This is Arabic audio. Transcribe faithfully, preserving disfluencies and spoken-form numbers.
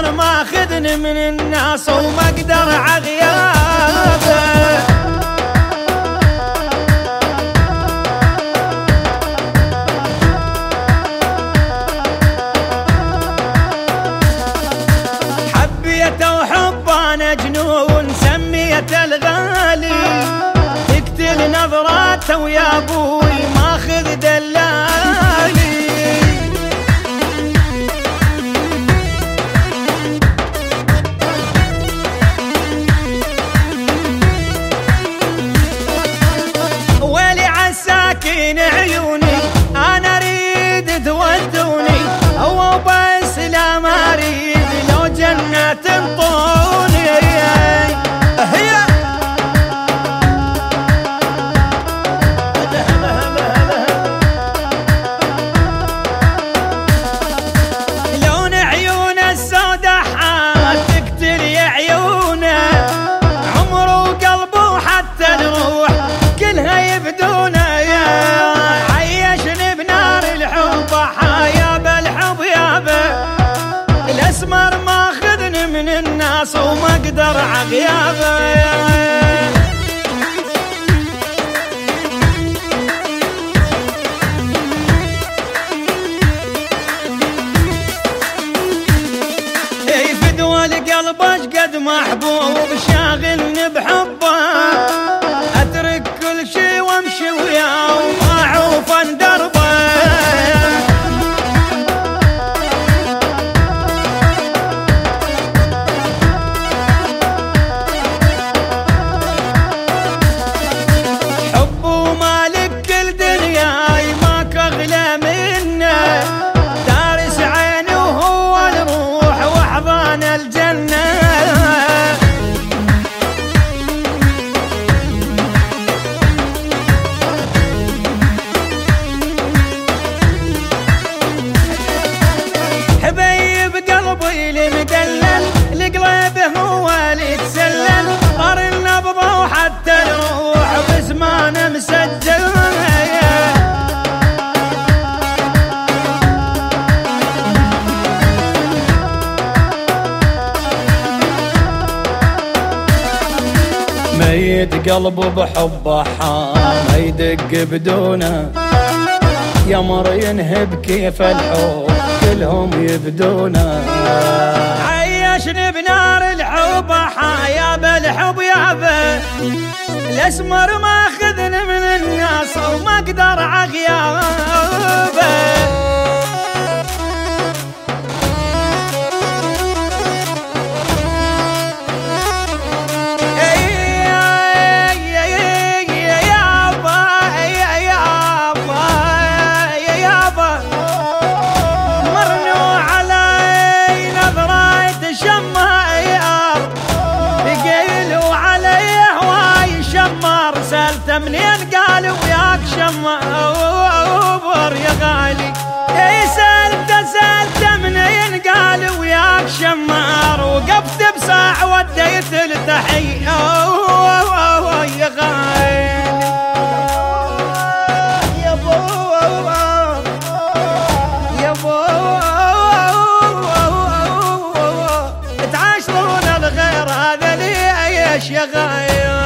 الاسمر ماخذني من الناس وما اقدر عغيابه. حبيته وحبانه جنون سميته الغالي، تقتل نظراته ويا ابوي ماخذ دلالي. ويلي عالساكين عيوني انا اريد تودوني، هو بس لا ما اريد لو جنة تنطوني. هي لون عيونه السودا حال تقتل يا عيونه، عمره وقلبه حتى الروح كلها يبدونه. عيشني بنار الحب حيابه الحب يابه، الاسمر ماخذني من الناس وما اقدر عغيابه. القلب اشقد محبوب شاغلني بحبه، اترك كل شي وامشي وياه وما اعوف دربه. حبه مالك كل دنياي ماك اغلى منه، دارس عيني وهو الروح واحضان الجنه. حبيب قلبي المدلل لقلبه هو اللي تسلل، طار النبضه وحتى الروح بزمانه مسجل. ميت قلبه بحبه حام يدق بدونه، يمر ينهب كيف الحب كلهم يبدونه. عيشني بنار الحب حيابه الحب يابه، الاسمر ماخذني من الناس وما اقدر عغيابه. منين قال وياك شمار يا غالي، اي سالته سالته منين قال وياك شمار، وقفت بساعة وديت التحية يا غالي. يا بو يا بو تعاشرون الغير هذا ليش يا غالي.